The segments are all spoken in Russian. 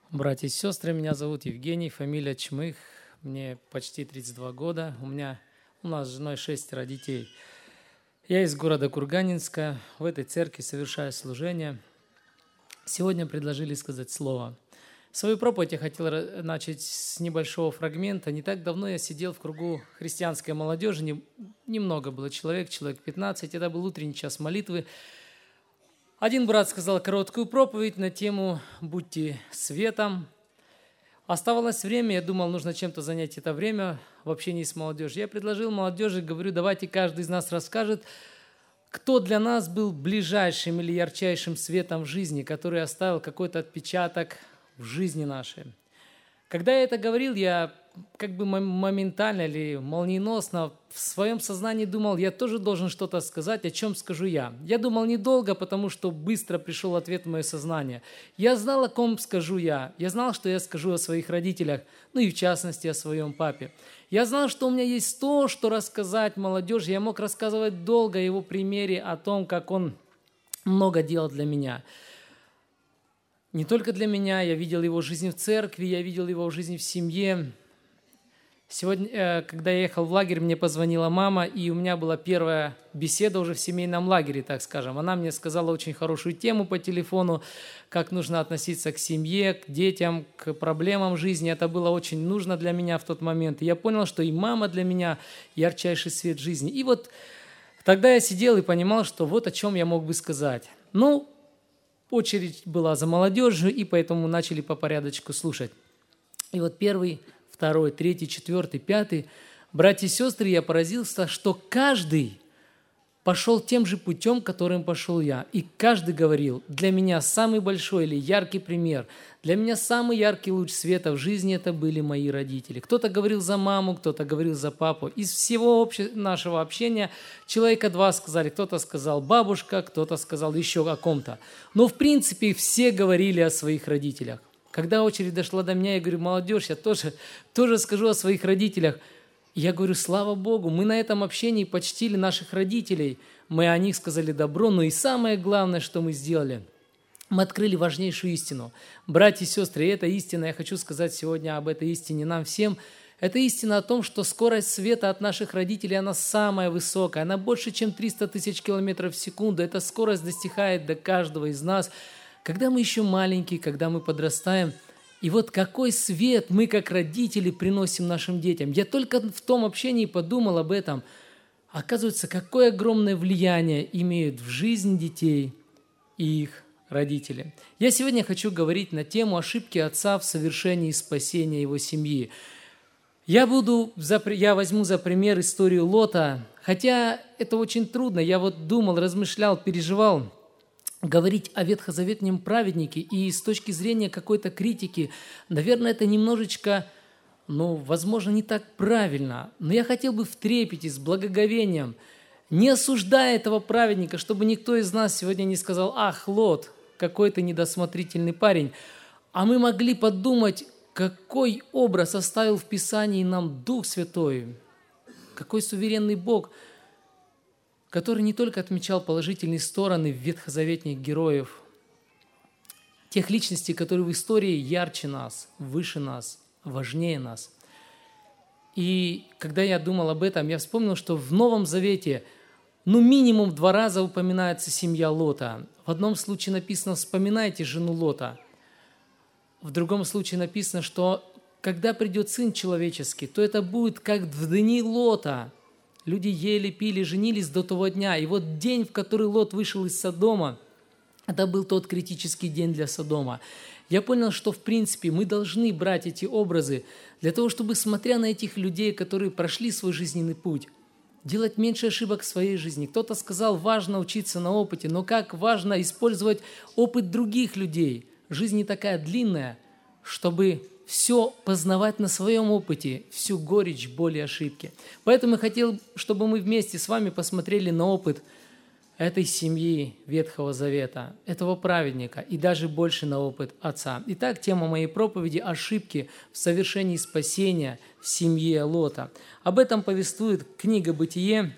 Братья и сестры, меня зовут Евгений, фамилия Чмых, мне почти 32 года, у нас с женой 6 детей. Я из города Курганинска, в этой церкви совершаю служение. Сегодня предложили сказать слово. Свою проповедь я хотел начать с небольшого фрагмента. Не так давно я сидел в кругу христианской молодежи, немного было человек 15, это был утренний час молитвы. Один брат сказал короткую проповедь на тему «Будьте светом». Оставалось время, я думал, нужно чем-то занять это время в общении с молодежью. Я предложил молодежи, говорю, давайте каждый из нас расскажет, кто для нас был ближайшим или ярчайшим светом в жизни, который оставил какой-то отпечаток в жизни нашей. Когда я это говорил, я как бы моментально или молниеносно в своем сознании думал, я тоже должен что-то сказать, о чем скажу я. Я думал недолго, потому что быстро пришел ответ в мое сознание. Я знал, о ком скажу я. Я знал, что я скажу о своих родителях, ну и в частности о своем папе. Я знал, что у меня есть то, что рассказать молодежи. Я мог рассказывать долго о его примере, о том, как он много делал для меня. Не только для меня, я видел его жизнь в церкви, я видел его жизнь в семье. Сегодня, когда я ехал в лагерь, мне позвонила мама, и у меня была первая беседа уже в семейном лагере, так скажем. Она мне сказала очень хорошую тему по телефону, как нужно относиться к семье, к детям, к проблемам жизни. Это было очень нужно для меня в тот момент. И я понял, что и мама для меня ярчайший свет жизни. И вот тогда я сидел и понимал, что вот о чем я мог бы сказать. Очередь была за молодежью, и поэтому начали по порядочку слушать. И вот первый, второй, третий, четвертый, пятый. Братья и сестры, я поразился, что каждый пошел тем же путем, которым пошел я. И каждый говорил, для меня самый большой или яркий пример, для меня самый яркий луч света в жизни это были мои родители. Кто-то говорил за маму, кто-то говорил за папу. Из всего нашего общения человека два сказали. Кто-то сказал бабушка, кто-то сказал еще о ком-то. Но в принципе все говорили о своих родителях. Когда очередь дошла до меня, я говорю, молодежь, я тоже скажу о своих родителях. Я говорю, слава Богу, мы на этом общении почтили наших родителей. Мы о них сказали добро, но и самое главное, что мы сделали, мы открыли важнейшую истину. Братья и сестры, и эта истина, я хочу сказать сегодня об этой истине нам всем, это истина о том, что скорость света от наших родителей, она самая высокая, она больше, чем 300 тысяч километров в секунду. Эта скорость достигает до каждого из нас, когда мы еще маленькие, когда мы подрастаем. И вот какой свет мы, как родители, приносим нашим детям. Я только в том общении подумал об этом. Оказывается, какое огромное влияние имеют в жизнь детей и их родители. Я сегодня хочу говорить на тему ошибки отца в совершении спасения его семьи. Я возьму за пример историю Лота, хотя это очень трудно. Я думал, размышлял, переживал. Говорить о ветхозаветнем праведнике и с точки зрения какой-то критики, наверное, это немножечко, возможно, не так правильно. Но я хотел бы в трепете, с благоговением, не осуждая этого праведника, чтобы никто из нас сегодня не сказал, ах, Лот, какой ты недосмотрительный парень. А мы могли подумать, какой образ оставил в Писании нам Дух Святой, какой суверенный Бог, который не только отмечал положительные стороны ветхозаветных героев, тех личностей, которые в истории ярче нас, выше нас, важнее нас. И когда я думал об этом, я вспомнил, что в Новом Завете минимум 2 раза упоминается семья Лота. В одном случае написано «вспоминайте жену Лота». В другом случае написано, что когда придет Сын Человеческий, то это будет как в дни Лота. Люди ели, пили, женились до того дня. И вот день, в который Лот вышел из Содома, это был тот критический день для Содома. Я понял, что в принципе мы должны брать эти образы для того, чтобы, смотря на этих людей, которые прошли свой жизненный путь, делать меньше ошибок в своей жизни. Кто-то сказал, важно учиться на опыте, но как важно использовать опыт других людей. Жизнь не такая длинная, чтобы все познавать на своем опыте, всю горечь, боль и ошибки. Поэтому я хотел, чтобы мы вместе с вами посмотрели на опыт этой семьи Ветхого Завета, этого праведника и даже больше на опыт отца. Итак, тема моей проповеди – ошибки в совершении спасения в семье Лота. Об этом повествует книга «Бытие»,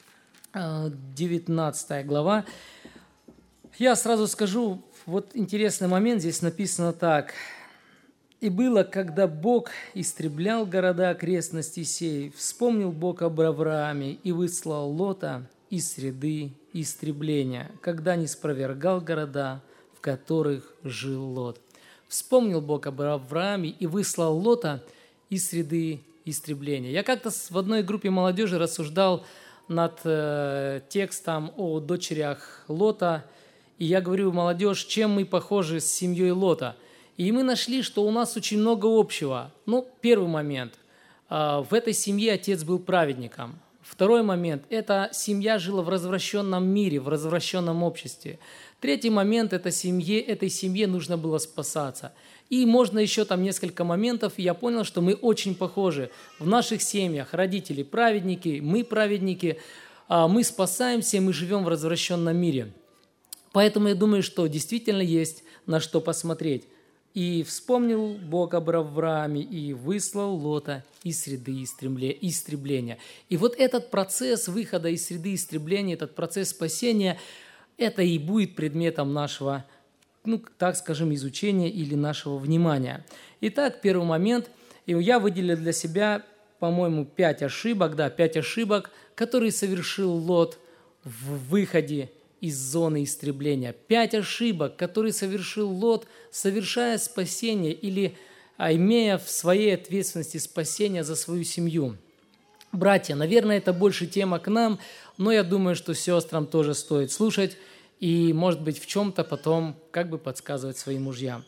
19 глава. Я сразу скажу, вот интересный момент, здесь написано так. И было, когда Бог истреблял города окрестностей сей, вспомнил Бог об Аврааме и выслал Лота из среды истребления, когда не спровергал города, в которых жил Лот. Вспомнил Бог об Аврааме и выслал Лота из среды истребления. Я как-то в одной группе молодежи рассуждал над текстом о дочерях Лота, и я говорю: молодежь, чем мы похожи с семьей Лота? И мы нашли, что у нас очень много общего. Первый момент. В этой семье отец был праведником. Второй момент. Эта семья жила в развращенном мире, в развращенном обществе. Третий момент. Этой семье нужно было спасаться. И можно еще там несколько моментов. И я понял, что мы очень похожи. В наших семьях родители праведники, мы праведники. Мы спасаемся, мы живем в развращенном мире. Поэтому я думаю, что действительно есть на что посмотреть. И вспомнил Бог об Аврааме и выслал Лота из среды истребления. И вот этот процесс выхода из среды истребления, этот процесс спасения, это и будет предметом нашего, так скажем, изучения или нашего внимания. Итак, первый момент. И я выделил для себя, по-моему, 5 ошибок, которые совершил Лот в выходе из зоны истребления. 5 ошибок, которые совершил Лот, совершая спасение или имея в своей ответственности спасение за свою семью. Братья, наверное, это больше тема к нам, но я думаю, что сестрам тоже стоит слушать и, может быть, в чем-то потом подсказывать своим мужьям.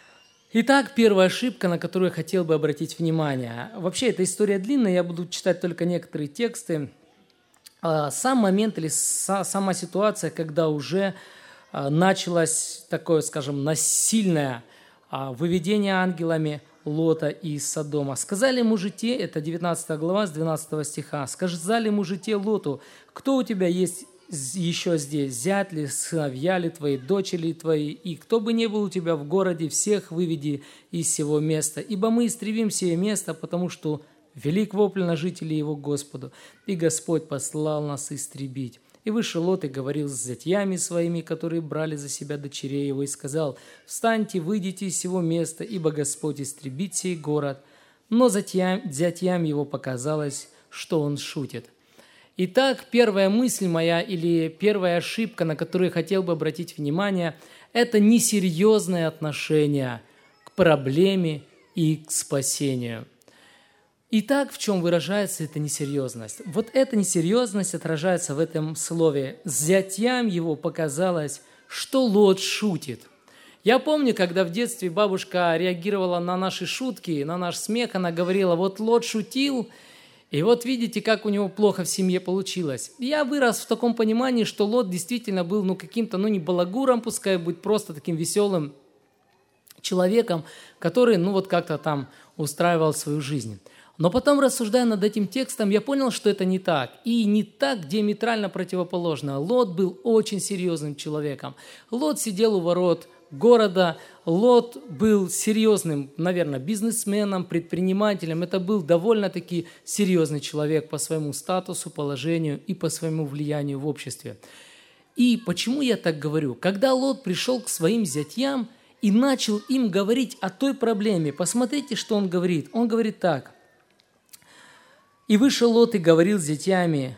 Итак, первая ошибка, на которую я хотел бы обратить внимание. Вообще, эта история длинная, я буду читать только некоторые тексты. Сам момент или сама ситуация, когда уже началось такое, скажем, насильное выведение ангелами Лота из Содома. «Сказали мужи те», это 19 глава с 12 стиха, «сказали мужи те Лоту: кто у тебя есть еще здесь, зять ли, сыновья ли твои, дочери ли твои, и кто бы не был у тебя в городе, всех выведи из сего места, ибо мы истребим сие место, потому что велик вопль на жителей его Господу, и Господь послал нас истребить. И вышел Лот и говорил с зятьями своими, которые брали за себя дочерей его, и сказал: встаньте, выйдите из сего места, ибо Господь истребит сей город. Но зятьям его показалось, что он шутит». Итак, первая мысль моя или первая ошибка, на которую я хотел бы обратить внимание, это несерьезное отношение к проблеме и к спасению. Итак, в чем выражается эта несерьезность? Вот эта несерьезность отражается в этом слове. Зятьям его показалось, что Лот шутит. Я помню, когда в детстве бабушка реагировала на наши шутки, на наш смех, она говорила: вот Лот шутил, и вот видите, как у него плохо в семье получилось. Я вырос в таком понимании, что Лот действительно был каким-то, не балагуром, пускай будет просто таким веселым человеком, который, как-то там устраивал свою жизнь. Но потом, рассуждая над этим текстом, я понял, что это не так. И не так диаметрально противоположно. Лот был очень серьезным человеком. Лот сидел у ворот города. Лот был серьезным, наверное, бизнесменом, предпринимателем. Это был довольно-таки серьезный человек по своему статусу, положению и по своему влиянию в обществе. И почему я так говорю? Когда Лот пришел к своим зятьям и начал им говорить о той проблеме, посмотрите, что он говорит. Он говорит так: «И вышел Лот и говорил с зятьями».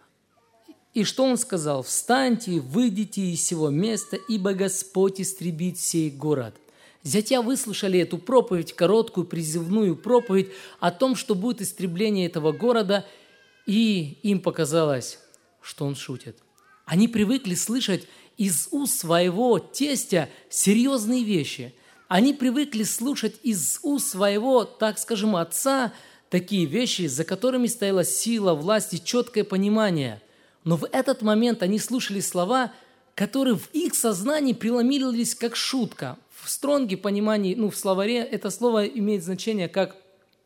И что он сказал? «Встаньте, выйдите из сего места, ибо Господь истребит сей город». Зятья выслушали эту проповедь, короткую призывную проповедь о том, что будет истребление этого города, и им показалось, что он шутит. Они привыкли слышать из уст своего тестя серьезные вещи. Они привыкли слушать из уст своего, так скажем, отца такие вещи, за которыми стояла сила, власть и четкое понимание. Но в этот момент они слушали слова, которые в их сознании преломились как шутка. В Стронге понимании, в словаре это слово имеет значение как,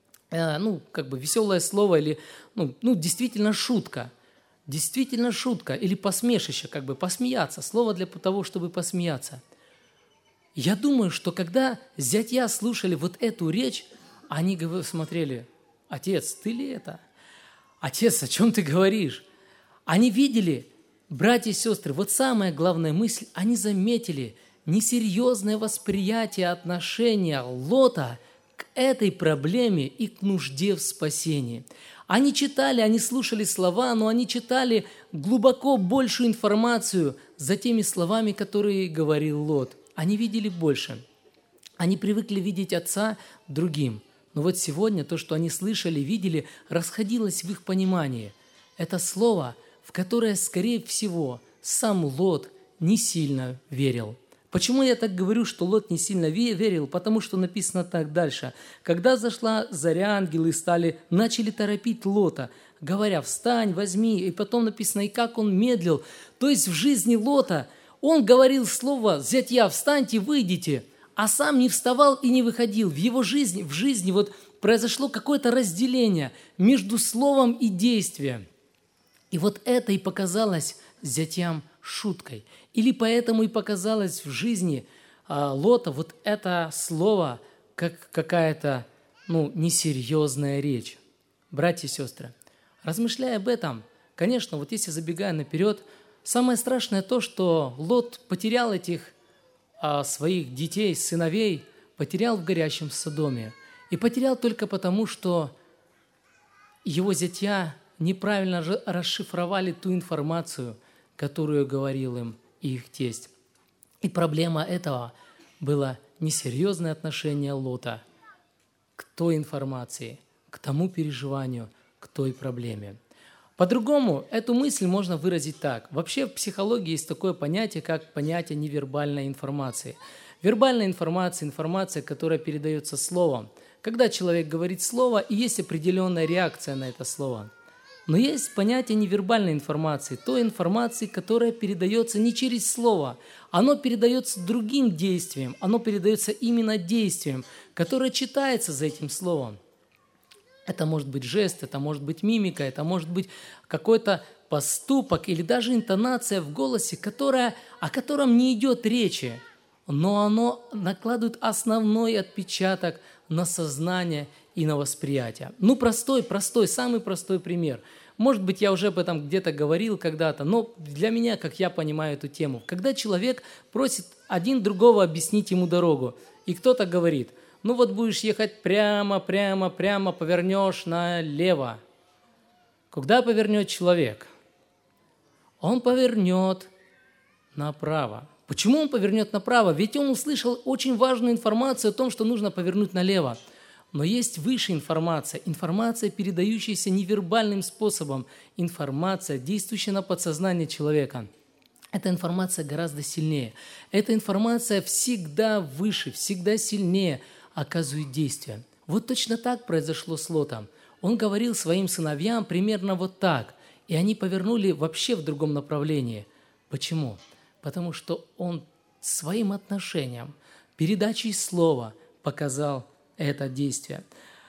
веселое слово или, действительно шутка. Действительно шутка или посмешище, посмеяться. Слово для того, чтобы посмеяться. Я думаю, что когда зятья слушали вот эту речь, они смотрели: «Отец, ты ли это? Отец, о чем ты говоришь?» Они видели, братья и сестры, вот самая главная мысль, они заметили несерьезное восприятие отношения Лота к этой проблеме и к нужде в спасении. Они читали, они слушали слова, но они читали глубоко большую информацию за теми словами, которые говорил Лот. Они видели больше. Они привыкли видеть Отца другим. Но вот сегодня то, что они слышали, видели, расходилось в их понимании. Это слово, в которое, скорее всего, сам Лот не сильно верил. Почему я так говорю, что Лот не сильно верил? Потому что написано так дальше. Когда зашла заря, ангелы начали торопить Лота, говоря: «Встань, возьми». И потом написано, и как он медлил. То есть в жизни Лота он говорил слово: «Зятья, встаньте, выйдите», а сам не вставал и не выходил. В его жизни вот произошло какое-то разделение между словом и действием. И вот это и показалось зятьям шуткой. Или поэтому и показалось в жизни Лота вот это слово как какая-то несерьезная речь. Братья и сестры, размышляя об этом, конечно, вот если забегая наперед, самое страшное то, что Лот потерял этих своих детей, сыновей, потерял в горящем Содоме. И потерял только потому, что его зятья неправильно расшифровали ту информацию, которую говорил им их тесть. И проблема этого было несерьезное отношение Лота к той информации, к тому переживанию, к той проблеме. По-другому эту мысль можно выразить так. Вообще в психологии есть такое понятие, как понятие невербальной информации. Вербальная информация – информация, которая передается словом. Когда человек говорит слово, и есть определенная реакция на это слово. Но есть понятие невербальной информации, той информации, которая передается не через слово. Оно передается другим действием, оно передается именно действием, которое читается за этим словом. Это может быть жест, это может быть мимика, это может быть какой-то поступок или даже интонация в голосе, о котором не идет речи, но оно накладывает основной отпечаток на сознание и на восприятие. Самый простой пример. Может быть, я уже об этом где-то говорил когда-то, но для меня, как я понимаю эту тему, когда человек просит один другого объяснить ему дорогу, и кто-то говорит: вот будешь ехать прямо, повернешь налево. Куда повернет человек? Он повернет направо. Почему он повернет направо? Ведь он услышал очень важную информацию о том, что нужно повернуть налево. Но есть высшая информация, передающаяся невербальным способом, информация, действующая на подсознание человека. Эта информация гораздо сильнее. Эта информация всегда выше, всегда сильнее оказывает действие. Вот точно так произошло с Лотом. Он говорил своим сыновьям примерно вот так, и они повернули вообще в другом направлении. Почему? Потому что он своим отношением, передачей слова показал это действие.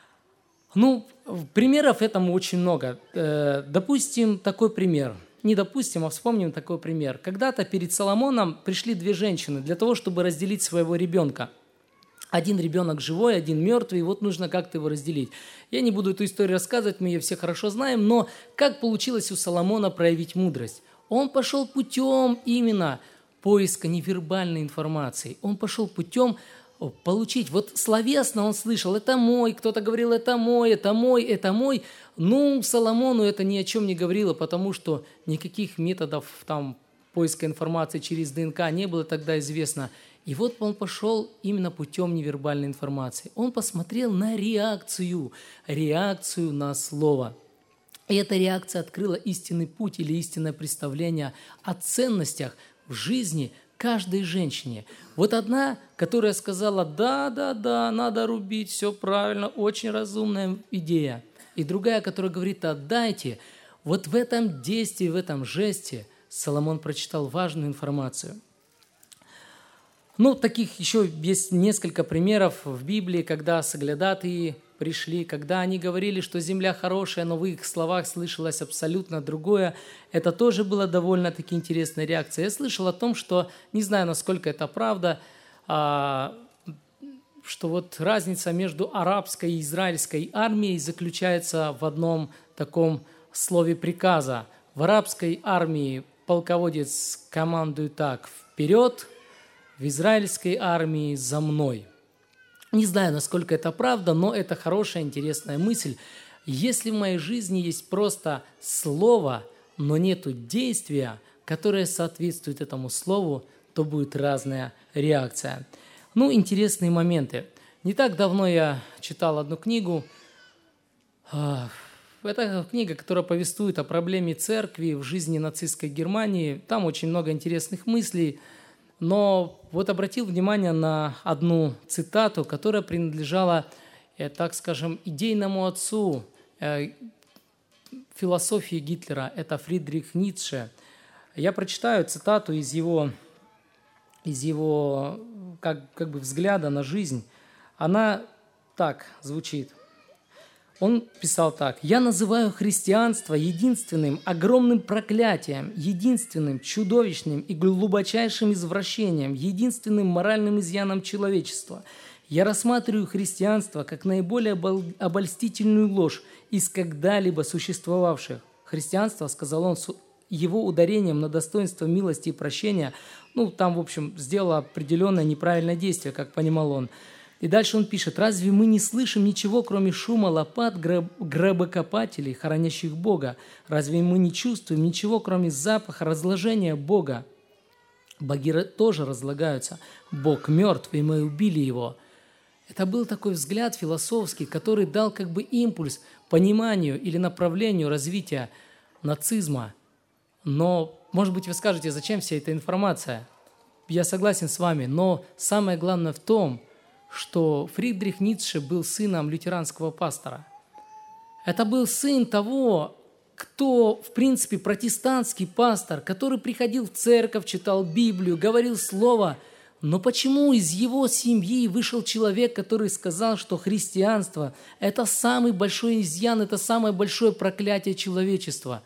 Примеров этому очень много. Допустим, такой пример. Вспомним такой пример. Когда-то перед Соломоном пришли две женщины для того, чтобы разделить своего ребенка. Один ребенок живой, один мертвый, и вот нужно как-то его разделить. Я не буду эту историю рассказывать, мы ее все хорошо знаем, но как получилось у Соломона проявить мудрость? Он пошел путем именно поиска невербальной информации. Он пошел путем получить. Вот словесно он слышал: это мой, кто-то говорил: это мой, это мой, это мой. Соломону это ни о чем не говорило, потому что никаких методов поиска информации через ДНК не было тогда известно. И вот он пошел именно путем невербальной информации. Он посмотрел на реакцию на слово. И эта реакция открыла истинный путь или истинное представление о ценностях в жизни каждой женщине. Вот одна, которая сказала: да, надо рубить, все правильно, очень разумная идея. И другая, которая говорит: отдайте. Вот в этом действии, в этом жесте Соломон прочитал важную информацию. Таких еще есть несколько примеров в Библии, когда соглядатые пришли, когда они говорили, что земля хорошая, но в их словах слышалось абсолютно другое. Это тоже была довольно-таки интересная реакция. Я слышал о том, что, не знаю, насколько это правда, что вот разница между арабской и израильской армией заключается в одном таком слове приказа. В арабской армии полководец командует так: «Вперед!», в израильской армии «За мной». Не знаю, насколько это правда, но это хорошая, интересная мысль. Если в моей жизни есть просто слово, но нету действия, которое соответствует этому слову, то будет разная реакция. Ну, интересные моменты. Не так давно я читал одну книгу. Это книга, которая повествует о проблеме церкви в жизни нацистской Германии. Там очень много интересных мыслей. Но вот обратил внимание на одну цитату, которая принадлежала, так скажем, идейному отцу философии Гитлера. Это Фридрих Ницше. Я прочитаю цитату из его как бы взгляда на жизнь. Она так звучит. Он писал так: «Я называю христианство единственным огромным проклятием, единственным чудовищным и глубочайшим извращением, единственным моральным изъяном человечества. Я рассматриваю христианство как наиболее обольстительную ложь из когда-либо существовавших. Христианство, — сказал он, его ударением на достоинство милости и прощения, там, в общем, сделало определенное неправильное действие, как понимал он. И дальше он пишет: «Разве мы не слышим ничего, кроме шума лопат гробокопателей, хранящих Бога? Разве мы не чувствуем ничего, кроме запаха разложения Бога? Боги тоже разлагаются. Бог мертв, и мы убили его». Это был такой взгляд философский, который дал как бы импульс пониманию или направлению развития нацизма. Но, может быть, вы скажете, зачем вся эта информация? Я согласен с вами, но самое главное в том, что Фридрих Ницше был сыном лютеранского пастора. Это был сын того, кто, в принципе, протестантский пастор, который приходил в церковь, читал Библию, говорил слово. Но почему из его семьи вышел человек, который сказал, что христианство – это самый большой изъян, это самое большое проклятие человечества?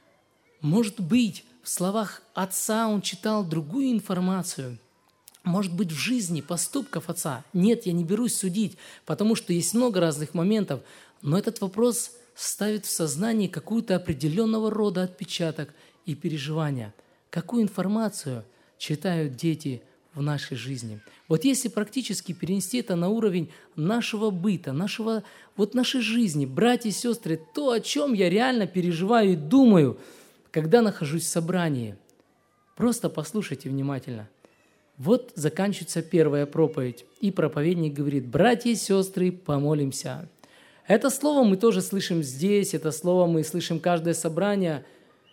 Может быть, в словах отца он читал другую информацию. Может быть, в жизни поступков отца. Нет, я не берусь судить, потому что есть много разных моментов, но этот вопрос ставит в сознании какую-то определенного рода отпечаток и переживания. Какую информацию читают дети в нашей жизни? Вот если практически перенести это на уровень нашего быта, нашей жизни, братья и сестры, то, о чем я реально переживаю и думаю, когда нахожусь в собрании, просто послушайте внимательно. Вот заканчивается первая проповедь, и проповедник говорит: «Братья и сестры, помолимся». Это слово мы тоже слышим здесь, это слово мы слышим каждое собрание.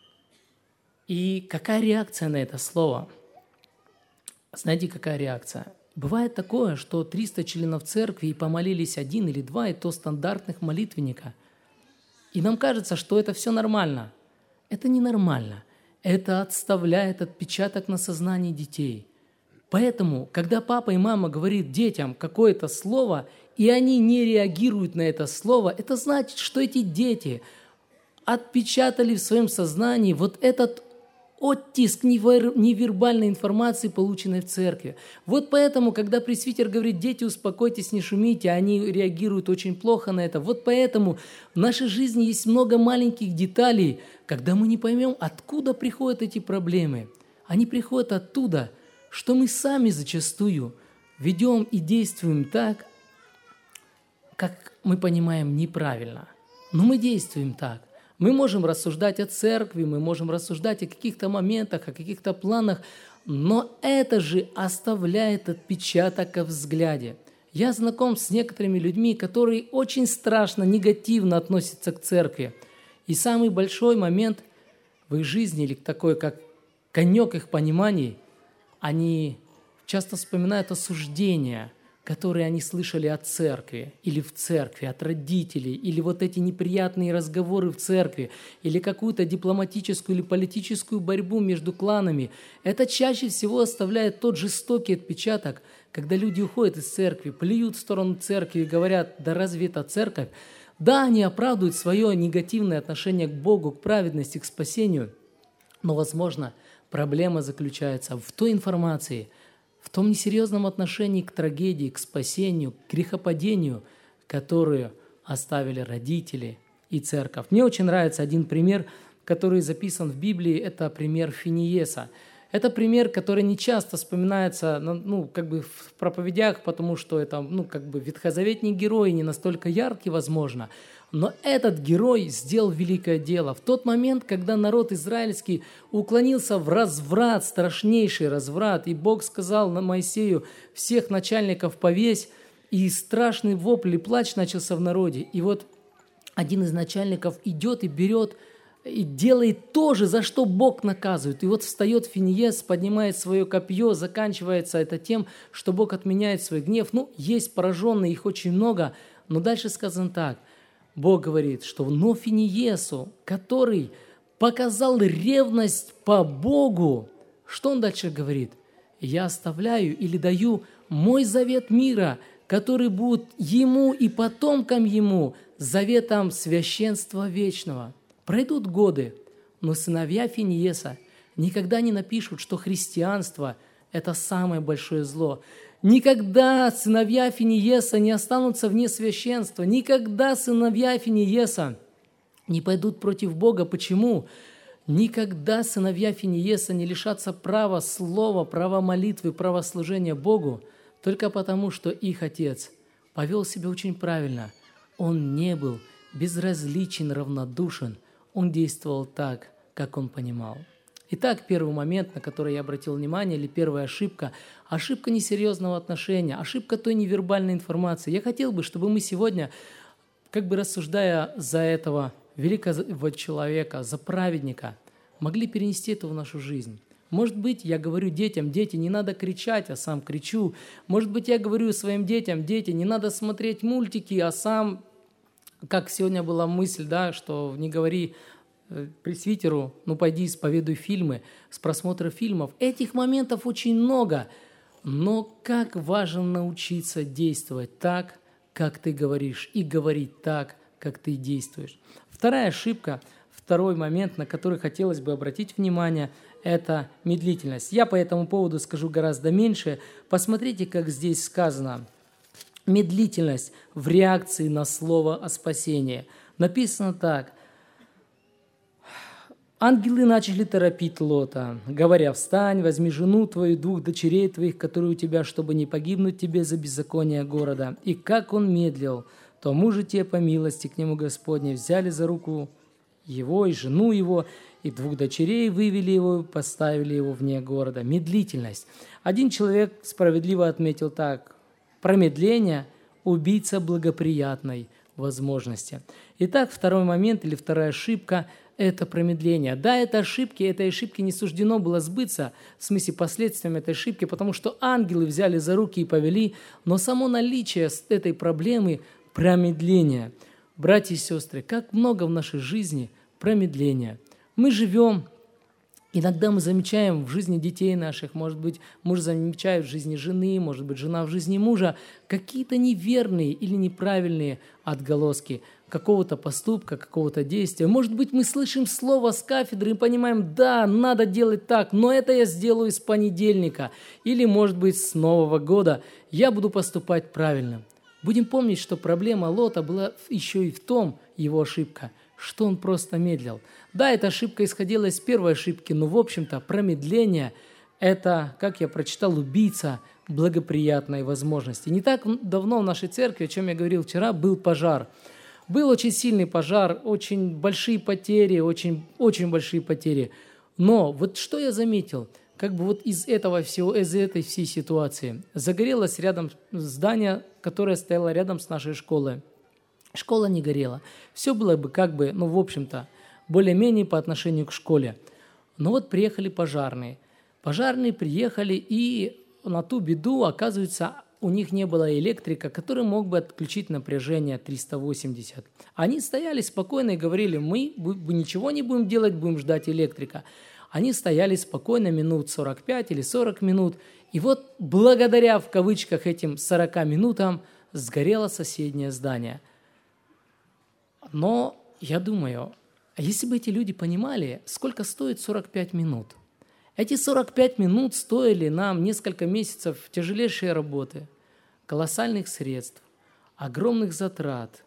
И какая реакция на это слово? Знаете, какая реакция? Бывает такое, что 300 членов церкви и помолились один или два, и то стандартных молитвенника. И нам кажется, что это все нормально. Это ненормально. Это отставляет отпечаток на сознании детей. Поэтому, когда папа и мама говорят детям какое-то слово, и они не реагируют на это слово, это значит, что эти дети отпечатали в своем сознании вот этот оттиск невербальной информации, полученной в церкви. Вот поэтому, когда пресвитер говорит: «Дети, успокойтесь, не шумите», они реагируют очень плохо на это. Вот поэтому в нашей жизни есть много маленьких деталей, когда мы не поймем, откуда приходят эти проблемы. Они приходят оттуда, что мы сами зачастую ведем и действуем так, как мы понимаем неправильно. Но мы действуем так. Мы можем рассуждать о церкви, мы можем рассуждать о каких-то моментах, о каких-то планах, но это же оставляет отпечаток во взгляде. Я знаком с некоторыми людьми, которые очень страшно, негативно относятся к церкви. И самый большой момент в их жизни, или такой, как конек их пониманий, они часто вспоминают осуждения, которые они слышали от церкви, или в церкви, от родителей, или вот эти неприятные разговоры в церкви, или какую-то дипломатическую или политическую борьбу между кланами. Это чаще всего оставляет тот жестокий отпечаток, когда люди уходят из церкви, плюют в сторону церкви и говорят: «Да разве это церковь?» Да, они оправдывают свое негативное отношение к Богу, к праведности, к спасению, но, возможно, проблема заключается в той информации, в том несерьезном отношении к трагедии, к спасению, к грехопадению, которую оставили родители и церковь. Мне очень нравится один пример, который записан в Библии. Это пример Финиеса. Это пример, который не часто вспоминается в проповедях, потому что это ветхозаветний герой, не настолько яркий, возможно. Но этот герой сделал великое дело. В тот момент, когда народ израильский уклонился в разврат, страшнейший разврат, и Бог сказал Моисею: всех начальников повесь, и страшный вопль и плач начался в народе. И вот один из начальников идет и берет, и делает то же, за что Бог наказывает. И вот встает Финиес, поднимает свое копье, заканчивается это тем, что Бог отменяет свой гнев. Есть пораженные, их очень много, но дальше сказано так. Бог говорит, что но Финиесу, который показал ревность по Богу, что он дальше говорит? Я оставляю или даю мой завет мира, который будет ему и потомкам ему заветом священства вечного. Пройдут годы, но сыновья Финиеса никогда не напишут, что христианство – это самое большое зло. Никогда сыновья Финиеса не останутся вне священства. Никогда сыновья Финиеса не пойдут против Бога. Почему? Никогда сыновья Финиеса не лишатся права слова, права молитвы, права служения Богу, только потому, что их отец повел себя очень правильно. Он не был безразличен, равнодушен. Он действовал так, как он понимал. Итак, первый момент, на который я обратил внимание, или первая ошибка – ошибка несерьезного отношения, ошибка той невербальной информации. Я хотел бы, чтобы мы сегодня, рассуждая за этого великого человека, за праведника, могли перенести это в нашу жизнь. Может быть, я говорю детям: дети, не надо кричать, а сам кричу. Может быть, я говорю своим детям: дети, не надо смотреть мультики, а сам, как сегодня была мысль, что не говори пресвитеру, пойди исповедуй фильмы, с просмотра фильмов. Этих моментов очень много, но как важно научиться действовать так, как ты говоришь, и говорить так, как ты действуешь. Вторая ошибка, второй момент, на который хотелось бы обратить внимание, это медлительность. Я по этому поводу скажу гораздо меньше. Посмотрите, как здесь сказано. Медлительность в реакции на слово о спасении. Написано так. Ангелы начали торопить Лота, говоря: «Встань, возьми жену твою, 2 дочерей твоих, которые у тебя, чтобы не погибнуть тебе за беззаконие города». И как он медлил, то мужи те, по милости к нему Господней, взяли за руку его и жену его, и 2 дочерей вывели его и поставили его вне города. Медлительность. Один человек справедливо отметил так: промедление – убийца благоприятной возможности. Итак, второй момент или вторая ошибка – это промедление. Да, этой ошибки не суждено было сбыться, в смысле последствиям этой ошибки, потому что ангелы взяли за руки и повели, но само наличие этой проблемы – промедление. Братья и сестры, как много в нашей жизни промедления. Мы живем, иногда мы замечаем в жизни детей наших, может быть, муж замечает в жизни жены, может быть, жена в жизни мужа, какие-то неверные или неправильные отголоски какого-то поступка, какого-то действия. Может быть, мы слышим слово с кафедры и понимаем: да, надо делать так, но это я сделаю с понедельника. Или, может быть, с Нового года я буду поступать правильно. Будем помнить, что проблема Лота была еще и в том, его ошибка, что он просто медлил. Да, эта ошибка исходила из первой ошибки, но, в общем-то, промедление – это, как я прочитал, убийца благоприятной возможности. Не так давно в нашей церкви, о чем я говорил вчера, был пожар. Был очень сильный пожар, очень большие потери, очень большие потери. Но вот что я заметил, из этой всей ситуации загорелось рядом здание, которое стояло рядом с нашей школой. Школа не горела. Все было бы в общем-то, более-менее по отношению к школе. Но вот приехали пожарные. Пожарные приехали, и на ту беду, оказывается, у них не было электрика, который мог бы отключить напряжение 380. Они стояли спокойно и говорили: мы ничего не будем делать, будем ждать электрика. Они стояли спокойно минут 45 или 40 минут. И вот благодаря, в кавычках, этим 40 минутам сгорело соседнее здание. Но я думаю, если бы эти люди понимали, сколько стоит 45 минут. Эти 45 минут стоили нам несколько месяцев тяжелейшей работы, колоссальных средств, огромных затрат,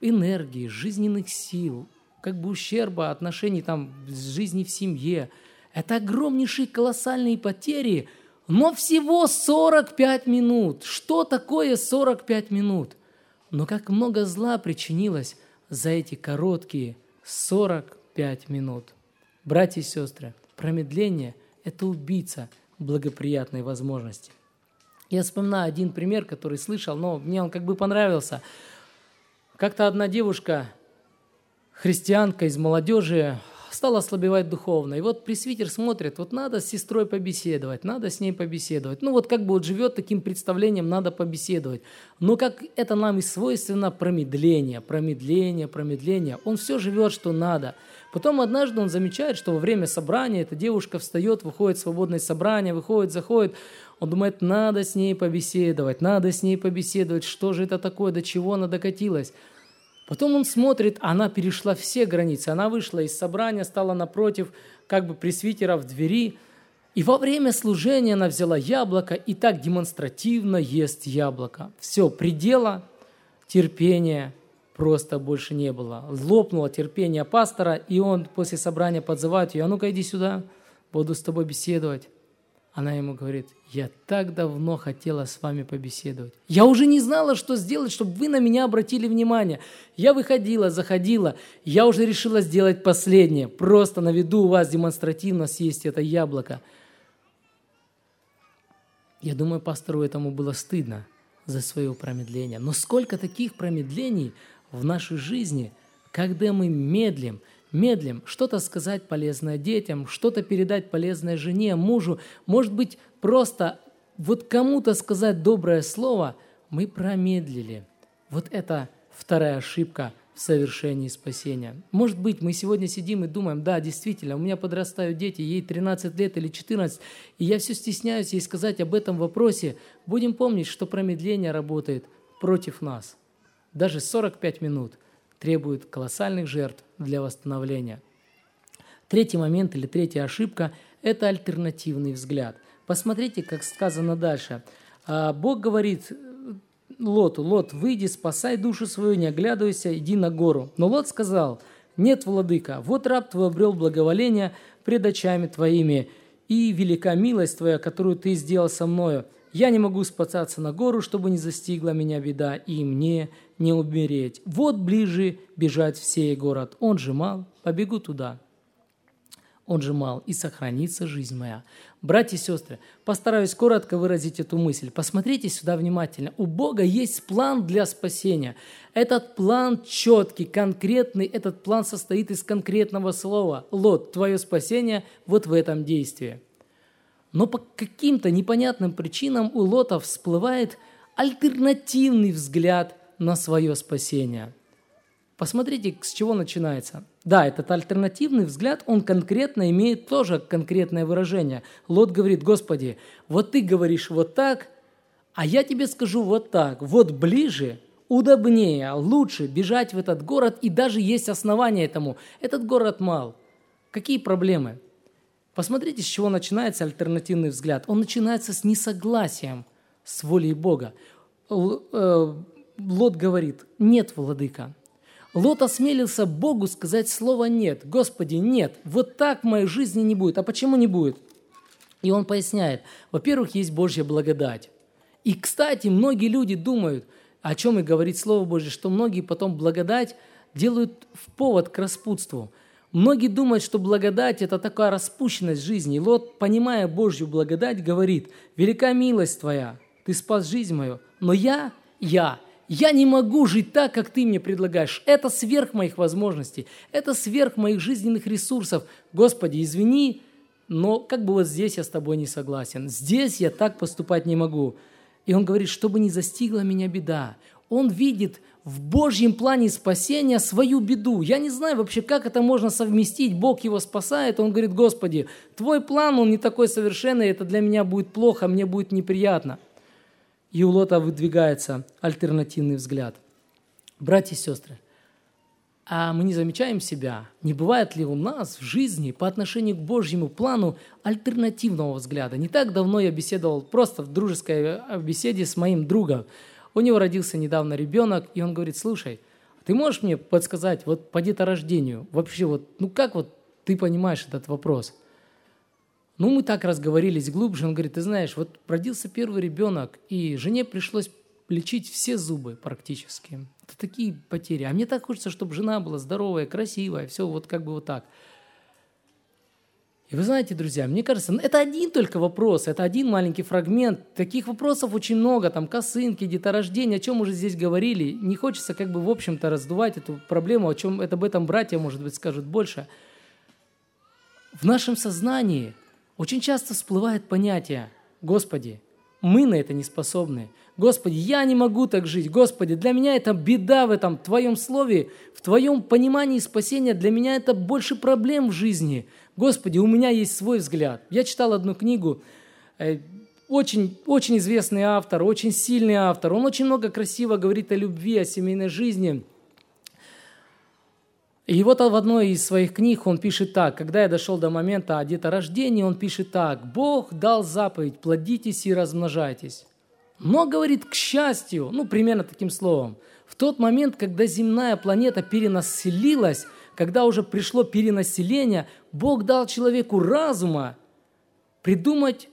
энергии, жизненных сил, ущерба отношений с жизни в семье. Это огромнейшие колоссальные потери, но всего 45 минут. Что такое 45 минут? Но как много зла причинилось за эти короткие 45 минут. Братья и сестры, промедление – это убийца благоприятной возможности. Я вспоминаю один пример, который слышал, но мне он как бы понравился. Как-то одна девушка, христианка из молодежи, стала ослабевать духовно. И вот пресвитер смотрит, вот надо с сестрой побеседовать, надо с ней побеседовать. Ну вот как бы вот живет таким представлением, надо побеседовать. Но как это нам и свойственно, промедление. Он все живет, что надо. Потом однажды он замечает, что во время собрания эта девушка встает, выходит в свободное собрание, выходит, заходит. Он думает, надо с ней побеседовать, что же это такое, до чего она докатилась. Потом он смотрит, она перешла все границы. Она вышла из собрания, стала напротив как бы пресвитера в двери. И во время служения она взяла яблоко и так демонстративно ест яблоко. Все, предела терпения просто больше не было. Лопнуло терпение пастора, и он после собрания подзывает ее, а ну-ка иди сюда, буду с тобой беседовать. Она ему говорит, я так давно хотела с вами побеседовать. Я уже не знала, что сделать, чтобы вы на меня обратили внимание. Я выходила, заходила, я уже решила сделать последнее. Просто на виду у вас демонстративно съесть это яблоко. Я думаю, пастору этому было стыдно за свое промедление. Но сколько таких промедлений в нашей жизни, когда мы медлим, что-то сказать полезное детям, что-то передать полезное жене, мужу, может быть, просто вот кому-то сказать доброе слово, мы промедлили. Вот это вторая ошибка в совершении спасения. Может быть, мы сегодня сидим и думаем, да, действительно, у меня подрастают дети, ей 13 лет или 14, и я все стесняюсь ей сказать об этом вопросе. Будем помнить, что промедление работает против нас. Даже 45 минут требует колоссальных жертв для восстановления. Третий момент или третья ошибка – это альтернативный взгляд. Посмотрите, как сказано дальше. Бог говорит Лоту, Лот, выйди, спасай душу свою, не оглядывайся, иди на гору. Но Лот сказал, нет, владыка, вот раб твой обрел благоволение пред очами твоими, и велика милость твоя, которую ты сделал со мною. Я не могу спасаться на гору, чтобы не застигла меня беда, и мне не умереть. Вот ближе бежать в сей город. Он же мал, побегу туда. Он же мал, и сохранится жизнь моя. Братья и сестры, постараюсь коротко выразить эту мысль. Посмотрите сюда внимательно. У Бога есть план для спасения. Этот план четкий, конкретный. Этот план состоит из конкретного слова. Лот, твое спасение вот в этом действии. Но по каким-то непонятным причинам у Лота всплывает альтернативный взгляд на свое спасение. Посмотрите, с чего начинается. Да, этот альтернативный взгляд, он конкретно имеет тоже конкретное выражение. Лот говорит, Господи, вот ты говоришь вот так, а я тебе скажу вот так. Вот ближе, удобнее, лучше бежать в этот город, и даже есть основания этому. Этот город мал. Какие проблемы? Посмотрите, с чего начинается альтернативный взгляд. Он начинается с несогласием с волей Бога. Лот говорит, нет, владыка. Лот осмелился Богу сказать слово «нет». Господи, нет, вот так в моей жизни не будет. А почему не будет? И он поясняет. Во-первых, есть Божья благодать. И, кстати, многие люди думают, о чем и говорит Слово Божье, что многие потом благодать делают в повод к распутству. Многие думают, что благодать – это такая распущенность жизни. И Лот, понимая Божью благодать, говорит, «Велика милость твоя, ты спас жизнь мою, но я не могу жить так, как ты мне предлагаешь. Это сверх моих возможностей, это сверх моих жизненных ресурсов. Господи, извини, но как бы вот здесь я с тобой не согласен. Здесь я так поступать не могу». И он говорит, чтобы не застигла меня беда. Он видит в Божьем плане спасения свою беду. Я не знаю вообще, как это можно совместить. Бог его спасает, он говорит, Господи, твой план, он не такой совершенный, это для меня будет плохо, мне будет неприятно. И у Лота выдвигается альтернативный взгляд. Братья и сестры, а мы не замечаем себя? Не бывает ли у нас в жизни по отношению к Божьему плану альтернативного взгляда? Не так давно я беседовал просто в дружеской беседе с моим другом. У него родился недавно ребенок, и он говорит, слушай, ты можешь мне подсказать вот по деторождению, вообще вот, ну как вот ты понимаешь этот вопрос? Ну, мы так разговорились глубже. Он говорит, ты знаешь, вот родился первый ребенок, и жене пришлось лечить все зубы практически. Это такие потери. А мне так хочется, чтобы жена была здоровая, красивая, все вот как бы вот так. И вы знаете, друзья, мне кажется, это один только вопрос, это один маленький фрагмент. Таких вопросов очень много, там косынки, деторождение, о чем уже здесь говорили. Не хочется как бы в общем-то раздувать эту проблему, об этом братья, может быть, скажут больше. В нашем сознании очень часто всплывает понятие: Господи, мы на это не способны. Господи, я не могу так жить. Господи, для меня это беда в этом Твоем слове, в Твоем понимании спасения. Для меня это больше проблем в жизни. Господи, у меня есть свой взгляд. Я читал одну книгу, очень, очень известный автор, очень сильный автор. Он очень много красиво говорит о любви, о семейной жизни. И вот в одной из своих книг он пишет так: когда я дошел до момента о деторождении, он пишет так: «Бог дал заповедь: плодитесь и размножайтесь». Но, говорит, к счастью, примерно таким словом, в тот момент, когда земная планета перенаселилась, когда уже пришло перенаселение, Бог дал человеку разума придумать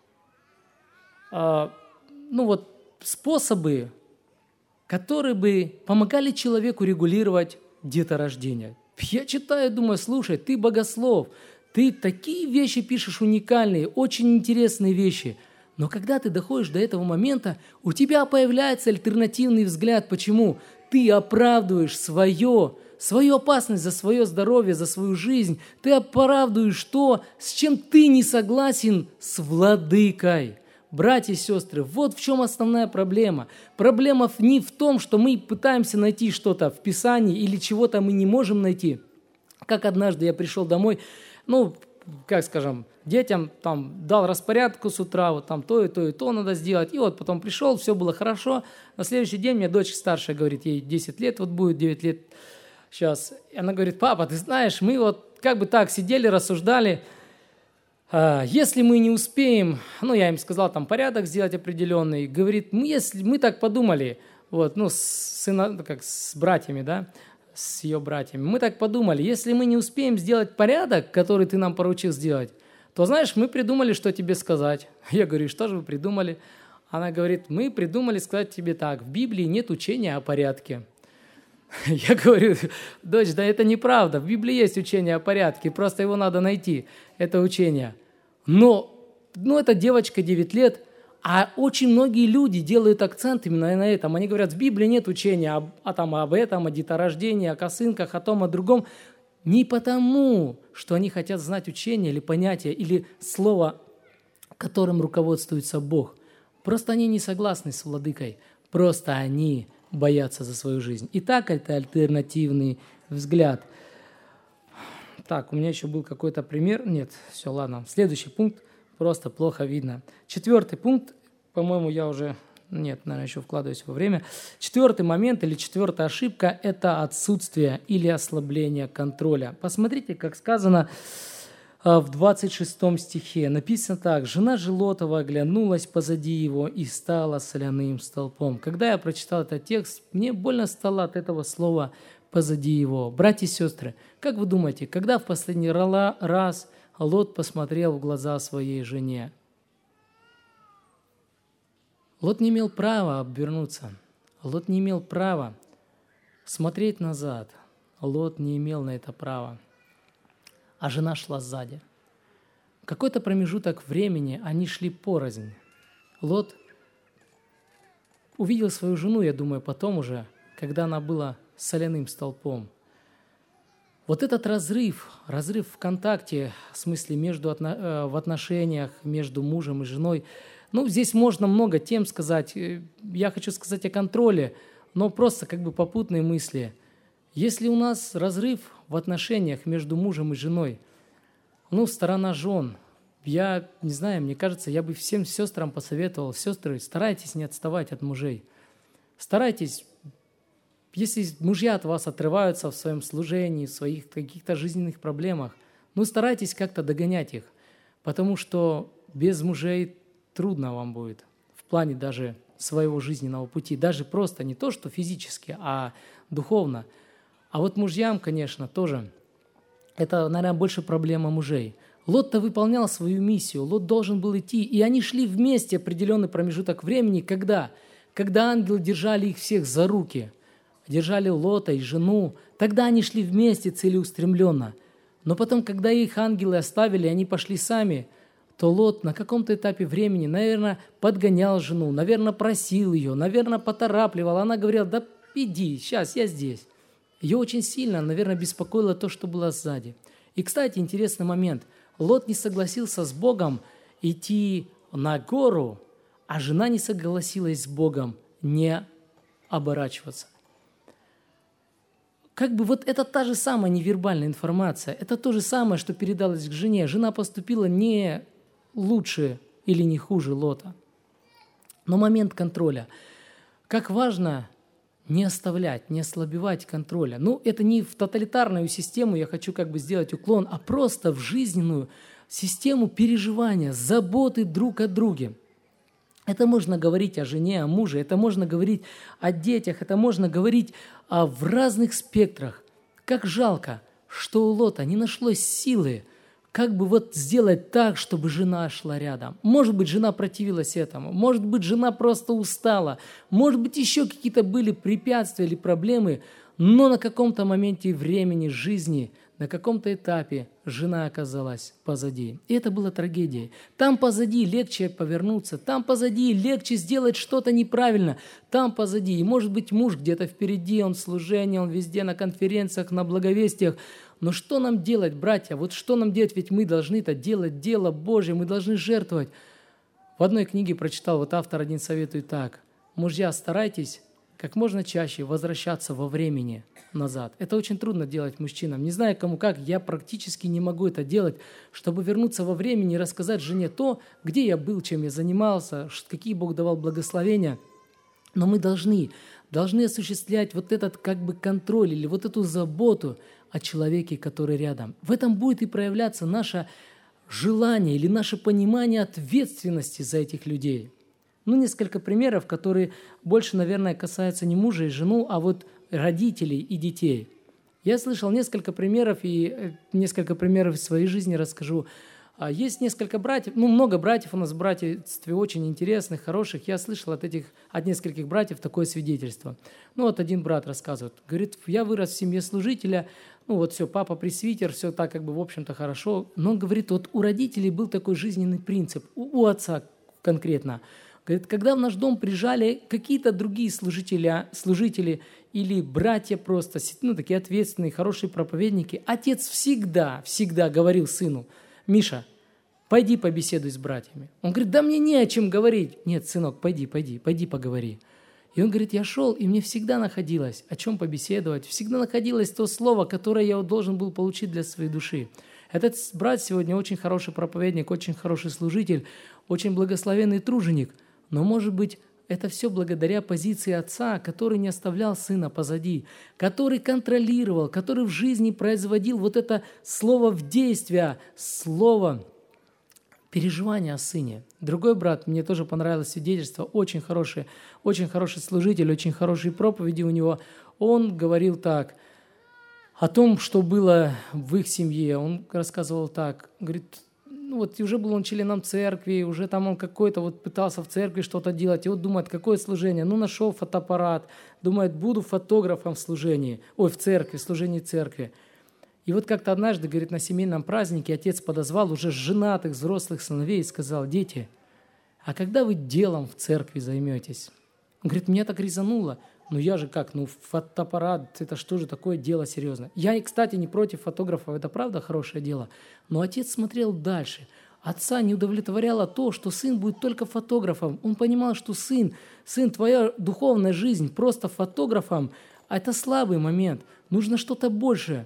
способы, которые бы помогали человеку регулировать деторождение. Я читаю, думаю, слушай, ты богослов, ты такие вещи пишешь уникальные, очень интересные вещи. Но когда ты доходишь до этого момента, у тебя появляется альтернативный взгляд. Почему? Ты оправдываешь свою опасность за свое здоровье, за свою жизнь. Ты оправдываешь то, с чем ты не согласен с владыкой. Братья и сестры, вот в чем основная проблема. Проблема не в том, что мы пытаемся найти что-то в Писании или чего-то мы не можем найти. Как однажды я пришел домой, детям дал распорядку с утра, вот там то и то надо сделать. И вот потом пришел, все было хорошо. На следующий день мне дочь старшая говорит, ей 10 лет вот будет, 9 лет сейчас. И она говорит: папа, ты знаешь, мы вот как бы так сидели, рассуждали, если мы не успеем, я им сказал там порядок сделать определенный, говорит, если мы так подумали, с братьями, да, с ее братьями, мы так подумали, если мы не успеем сделать порядок, который ты нам поручил сделать, то, знаешь, мы придумали, что тебе сказать. Я говорю: что же вы придумали? Она говорит: мы придумали сказать тебе так: в Библии нет учения о порядке. Я говорю: дочь, да это неправда, в Библии есть учение о порядке, просто его надо найти, это учение. Но эта девочка 9 лет, а очень многие люди делают акцент именно на этом. Они говорят: в Библии нет учения об этом, о деторождении, о косынках, о том, о другом. Не потому, что они хотят знать учение или понятие, или слово, которым руководствуется Бог. Просто они не согласны с владыкой, просто они боятся за свою жизнь. Итак, это альтернативный взгляд. Так, у меня еще был какой-то пример. Нет, все, ладно. Следующий пункт. Просто плохо видно. 4-й пункт, по-моему, я уже... Нет, наверное, еще вкладываюсь во время. 4-й момент или 4-я ошибка – это отсутствие или ослабление контроля. Посмотрите, как сказано в 26 стихе. Написано так: «Жена же Лотова оглянулась позади его и стала соляным столпом». Когда я прочитал этот текст, мне больно стало от этого слова «позади его». Братья и сестры, как вы думаете, когда в последний раз Лот посмотрел в глаза своей жене? Лот не имел права обернуться. Лот не имел права смотреть назад. Лот не имел на это права. А жена шла сзади. В какой-то промежуток времени они шли порознь. Лот увидел свою жену, я думаю, потом уже, когда она была соляным столпом. Вот этот разрыв в контакте, в смысле в отношениях между мужем и женой, здесь можно много тем сказать. Я хочу сказать о контроле, но просто как бы попутные мысли. Если у нас разрыв в отношениях между мужем и женой, сторона жен, я не знаю, мне кажется, я бы всем сестрам посоветовал: сестры, старайтесь не отставать от мужей. Старайтесь, если мужья от вас отрываются в своем служении, в своих каких-то жизненных проблемах, старайтесь как-то догонять их, потому что без мужей трудно вам будет в плане даже своего жизненного пути, даже просто не то, что физически, а духовно. А вот мужьям, конечно, тоже, это, наверное, больше проблема мужей. Лот-то выполнял свою миссию, Лот должен был идти, и они шли вместе определенный промежуток времени, когда ангелы держали их всех за руки, держали Лота и жену, тогда они шли вместе целеустремленно. Но потом, когда их ангелы оставили, они пошли сами, то Лот на каком-то этапе времени, наверное, подгонял жену, наверное, просил ее, наверное, поторапливал. Она говорила: да иди, сейчас я здесь. Ее очень сильно, наверное, беспокоило то, что было сзади. И, кстати, интересный момент. Лот не согласился с Богом идти на гору, а жена не согласилась с Богом не оборачиваться. Как бы вот это та же самая невербальная информация, это то же самое, что передалось к жене. Жена поступила не лучше или не хуже Лота. Но момент контроля. Как важно не оставлять, не ослабевать контроля. Ну, это не в тоталитарную систему, я хочу как бы сделать уклон, а просто в жизненную систему переживания, заботы друг о друге. Это можно говорить о жене, о муже, это можно говорить о детях, это можно говорить в разных спектрах. Как жалко, что у Лота не нашлось силы, как бы вот сделать так, чтобы жена шла рядом. Может быть, жена противилась этому, может быть, жена просто устала, может быть, еще какие-то были препятствия или проблемы, но на каком-то моменте времени жизни, на каком-то этапе жена оказалась позади. И это была трагедией. Там позади легче повернуться, там позади легче сделать что-то неправильно, там позади. И может быть, муж где-то впереди, он в служении, он везде на конференциях, на благовестиях. Но что нам делать, братья? Вот что нам делать? Ведь мы должны это делать, дело Божье, мы должны жертвовать. В одной книге прочитал, вот автор один советует так: мужья, старайтесь как можно чаще возвращаться во времени назад. Это очень трудно делать мужчинам. Не знаю, кому как, я практически не могу это делать, чтобы вернуться во времени и рассказать жене то, где я был, чем я занимался, какие Бог давал благословения. Но мы должны осуществлять вот этот как бы контроль или вот эту заботу о человеке, который рядом. В этом будет и проявляться наше желание или наше понимание ответственности за этих людей. Ну, несколько примеров, которые больше, наверное, касаются не мужа и жену, а вот родителей и детей. Я слышал несколько примеров, и несколько примеров из своей жизни расскажу. Есть несколько братьев, много братьев у нас в братстве очень интересных, хороших. Я слышал от нескольких братьев такое свидетельство. Вот один брат рассказывает, говорит: я вырос в семье служителя, все, папа пресвитер, все так как бы в общем-то хорошо. Но он говорит, вот у родителей был такой жизненный принцип, у отца конкретно. Говорит, когда в наш дом приезжали какие-то другие служители или братья просто, такие ответственные, хорошие проповедники, отец всегда говорил сыну: Миша, пойди побеседуй с братьями. Он говорит: да мне не о чем говорить. Нет, сынок, пойди поговори. И он говорит: я шел, и мне всегда находилось о чем побеседовать, всегда находилось то слово, которое я должен был получить для своей души. Этот брат сегодня очень хороший проповедник, очень хороший служитель, очень благословенный труженик. Но, может быть, это все благодаря позиции отца, который не оставлял сына позади, который контролировал, который в жизни производил вот это слово в действие, слово переживания о сыне. Другой брат, мне тоже понравилось свидетельство, очень хороший служитель, очень хорошие проповеди у него. Он говорил так о том, что было в их семье. Он рассказывал так, говорит: уже был он членом церкви, уже там он какой-то пытался в церкви что-то делать, и думает, какое служение? Нашел фотоаппарат, думает, буду фотографом в служении церкви. И как-то однажды, говорит, на семейном празднике отец подозвал уже женатых, взрослых сыновей и сказал: дети, а когда вы делом в церкви займетесь? Он говорит: меня так резануло. Я же фотоаппарат, это что же такое дело серьезное? Я, кстати, не против фотографов, это правда хорошее дело. Но отец смотрел дальше. Отца не удовлетворяло то, что сын будет только фотографом. Он понимал, что сын, твоя духовная жизнь просто фотографом, а это слабый момент. Нужно что-то большее.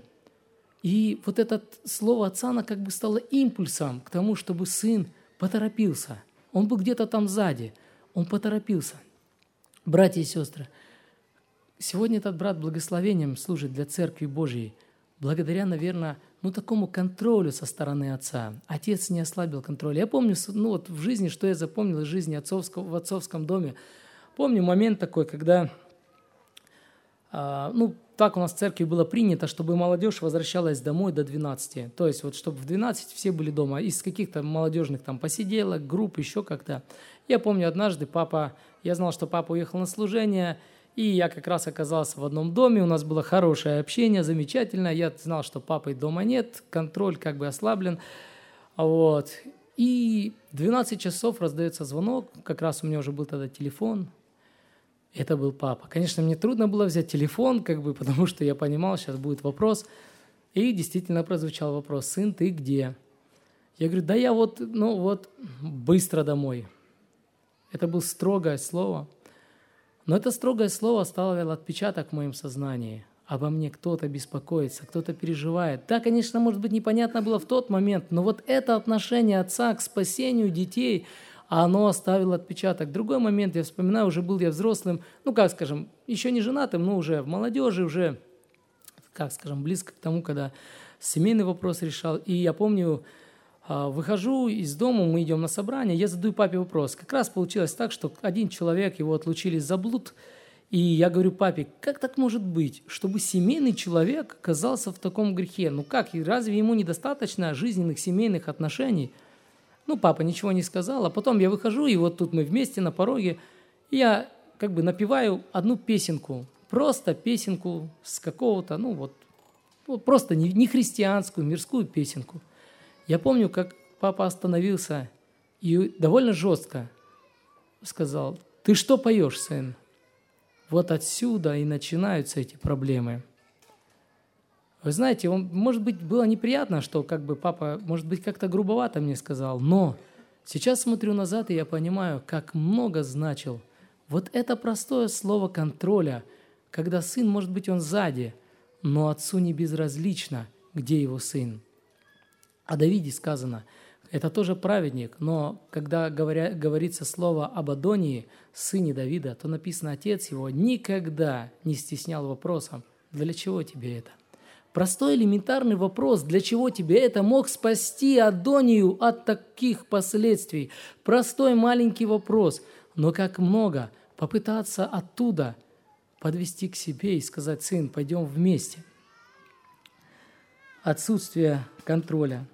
И вот это слово отца, оно как бы стало импульсом к тому, чтобы сын поторопился. Он был где-то там сзади, он поторопился. Братья и сестры, сегодня этот брат благословением служит для Церкви Божьей, благодаря, наверное, такому контролю со стороны отца. Отец не ослабил контроль. Я помню, в жизни, что я запомнил из жизни в отцовском доме. Помню момент такой, когда Так у нас в церкви было принято, чтобы молодежь возвращалась домой до 12. То есть вот чтобы в 12 все были дома. Из каких-то молодежных там посиделок, групп, еще как-то. Я помню, однажды я знал, что папа уехал на служение, и я как раз оказался в одном доме, у нас было хорошее общение, замечательное. Я знал, что папы дома нет, контроль как бы ослаблен. Вот. И в 12 часов раздается звонок, как раз у меня уже был тогда телефон. Это был папа. Конечно, мне трудно было взять телефон, потому что я понимал, сейчас будет вопрос. И действительно прозвучал вопрос: «Сын, ты где?» Я говорю: «Да я быстро домой». Это было строгое слово. Но это строгое слово оставило отпечаток в моем сознании. Обо мне кто-то беспокоится, кто-то переживает. Да, конечно, может быть, непонятно было в тот момент, но вот это отношение отца к спасению детей, оно оставило отпечаток. Другой момент, я вспоминаю, уже был я взрослым, еще не женатым, но уже в молодежи, уже, близко к тому, когда семейный вопрос решал. И я помню, выхожу из дома, мы идем на собрание, я задаю папе вопрос. Как раз получилось так, что один человек, его отлучили за блуд, и я говорю папе: как так может быть, чтобы семейный человек оказался в таком грехе? И разве ему недостаточно жизненных семейных отношений? Папа ничего не сказал, а потом я выхожу, и вот тут мы вместе на пороге, и я напеваю одну песенку, просто песенку с какого-то, просто не христианскую, мирскую песенку. Я помню, как папа остановился и довольно жестко сказал: «Ты что поешь, сын?» Вот отсюда и начинаются эти проблемы. Вы знаете, может быть, было неприятно, что папа, может быть, как-то грубовато мне сказал, но сейчас смотрю назад, и я понимаю, как много значил вот это простое слово контроля, когда сын, может быть, он сзади, но отцу не безразлично, где его сын. О Давиде сказано, это тоже праведник, но когда говорится слово об Адонии, сыне Давида, то написано: отец его никогда не стеснял вопросом: для чего тебе это? Простой элементарный вопрос: для чего тебе это, мог спасти Адонию от таких последствий. Простой маленький вопрос, но как много попытаться оттуда подвести к себе и сказать: сын, пойдем вместе. Отсутствие контроля.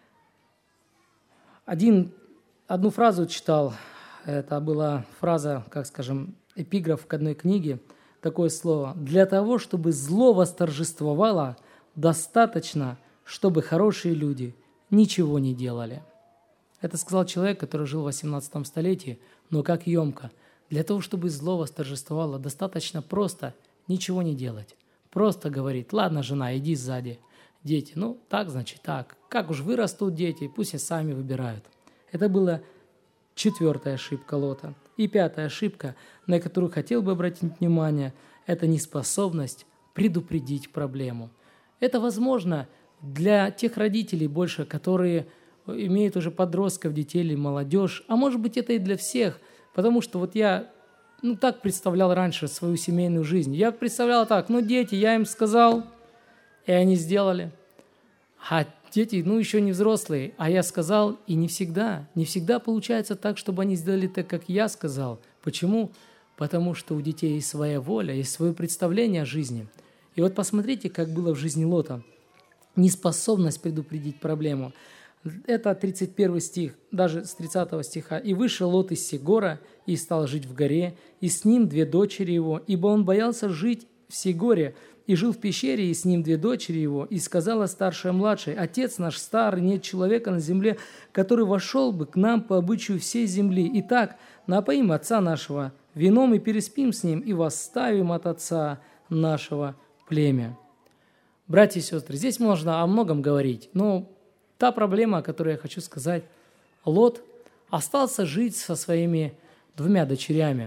Одну фразу читал, это была фраза, эпиграф к одной книге, такое слово: «Для того, чтобы зло восторжествовало, достаточно, чтобы хорошие люди ничего не делали». Это сказал человек, который жил в 18 столетии, но как емко. Для того, чтобы зло восторжествовало, достаточно просто ничего не делать. Просто говорит: ладно, жена, иди сзади. Дети, так, значит так. Как уж вырастут дети, пусть и сами выбирают. Это была 4-я ошибка Лота. И 5-я ошибка, на которую хотел бы обратить внимание, это неспособность предупредить проблему. Это возможно для тех родителей больше, которые имеют уже подростков, детей или молодежь, а может быть, это и для всех, потому что я так представлял раньше свою семейную жизнь. Я представлял так: дети, я им сказал, и они сделали. А дети, еще не взрослые, а я сказал, и не всегда получается так, чтобы они сделали так, как я сказал. Почему? Потому что у детей есть своя воля, есть свое представление о жизни. И вот посмотрите, как было в жизни Лота. Неспособность предупредить проблему. Это 31 стих, даже с 30 стиха. «И вышел Лот из Сегора, и стал жить в горе, и с ним 2 дочери его, ибо он боялся жить в Сегоре, и жил в пещере, и с ним 2 дочери его. И сказала старшая младшей: отец наш старый, нет человека на земле, который вошел бы к нам по обычаю всей земли. Итак, напоим отца нашего вином и переспим с ним, и восставим от отца нашего племя». Братья и сестры, здесь можно о многом говорить, но та проблема, о которой я хочу сказать: Лот остался жить со своими 2 дочерями.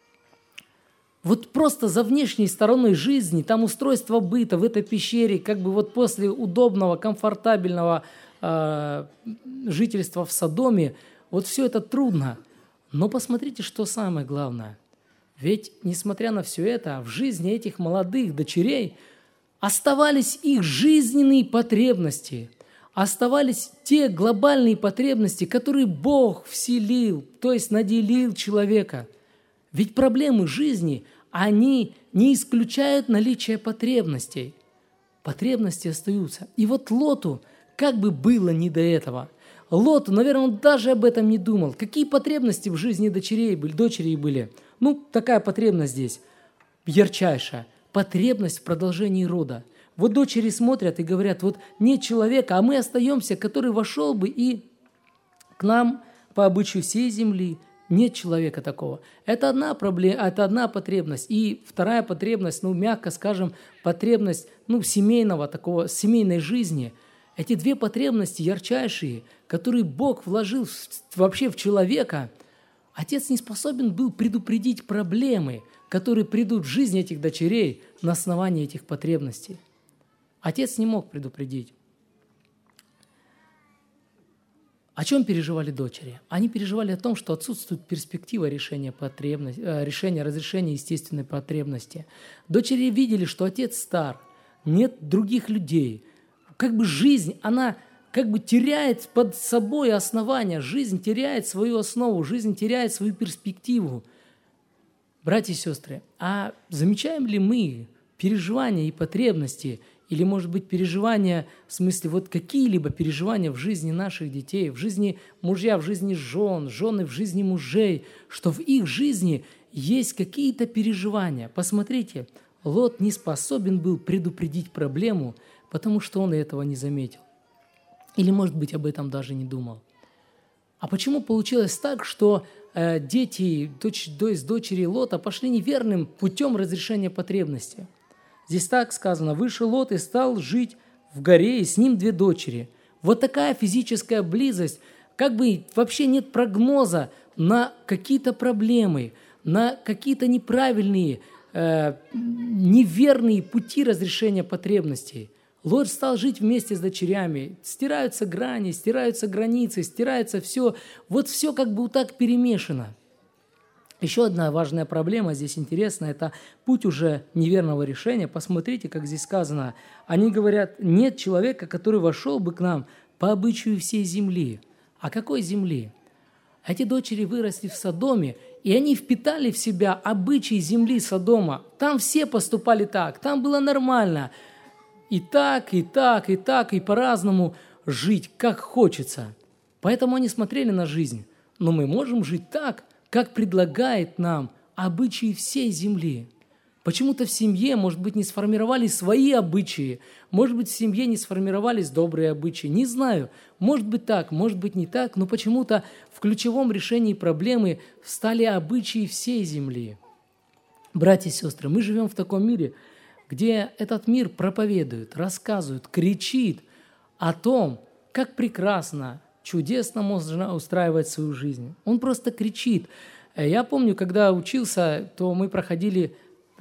Вот просто за внешней стороной жизни, там устройство быта в этой пещере, после удобного, комфортабельного жительства в Содоме, все это трудно. Но посмотрите, что самое главное. Ведь, несмотря на все это, в жизни этих молодых дочерей оставались их жизненные потребности, оставались те глобальные потребности, которые Бог вселил, то есть наделил человека. Ведь проблемы жизни, они не исключают наличие потребностей. Потребности остаются. И вот Лоту как бы было не до этого. Лоту, наверное, он даже об этом не думал. Какие потребности в жизни дочерей были? Ну, такая потребность здесь, ярчайшая. Потребность в продолжении рода. Вот дочери смотрят и говорят, вот нет человека, а мы остаемся, который вошел бы и к нам по обычаю всей земли. Нет человека такого. Это одна проблема, это одна потребность. И вторая потребность, мягко скажем, потребность, семейной жизни. Эти две потребности ярчайшие, которые Бог вложил вообще в человека, отец не способен был предупредить проблемы, которые придут в жизнь этих дочерей на основании этих потребностей. Отец не мог предупредить. О чем переживали дочери? Они переживали о том, что отсутствует перспектива разрешения естественной потребности. Дочери видели, что отец стар, нет других людей. Как бы жизнь, она как бы теряет под собой основания, жизнь теряет свою основу, жизнь теряет свою перспективу. Братья и сестры, а замечаем ли мы переживания и потребности, или, может быть, переживания, в смысле, вот какие-либо переживания в жизни наших детей, в жизни мужья, в жизни жен, жены в жизни мужей, что в их жизни есть какие-то переживания. Посмотрите, Лот не способен был предупредить проблему, потому что он этого не заметил. Или, может быть, об этом даже не думал. А почему получилось так, что дети, дочери Лота пошли неверным путем разрешения потребности? Здесь так сказано: «Вышел Лот и стал жить в горе, и с ним две дочери». Вот такая физическая близость, как бы вообще нет прогноза на какие-то проблемы, на какие-то неправильные, неверные пути разрешения потребностей. Лот стал жить вместе с дочерями. Стираются грани, стираются границы, стирается все. Вот все как бы вот так перемешано. Еще одна важная проблема здесь интересная – это путь уже неверного решения. Посмотрите, как здесь сказано. Они говорят: нет человека, который вошел бы к нам по обычаю всей земли. А какой земли? Эти дочери выросли в Содоме, и они впитали в себя обычаи земли Содома. Там все поступали так, там было нормально. И так, и так, и так, и по-разному жить, как хочется. Поэтому они смотрели на жизнь. Но мы можем жить так, как предлагает нам обычаи всей земли. Почему-то в семье, может быть, не сформировались свои обычаи, может быть, в семье не сформировались добрые обычаи, не знаю. Может быть так, может быть не так, но почему-то в ключевом решении проблемы стали обычаи всей земли. Братья и сестры, мы живем в таком мире, где этот мир проповедует, рассказывает, кричит о том, как прекрасно, чудесно можно устраивать свою жизнь. Он просто кричит. Я помню, когда учился, то мы проходили,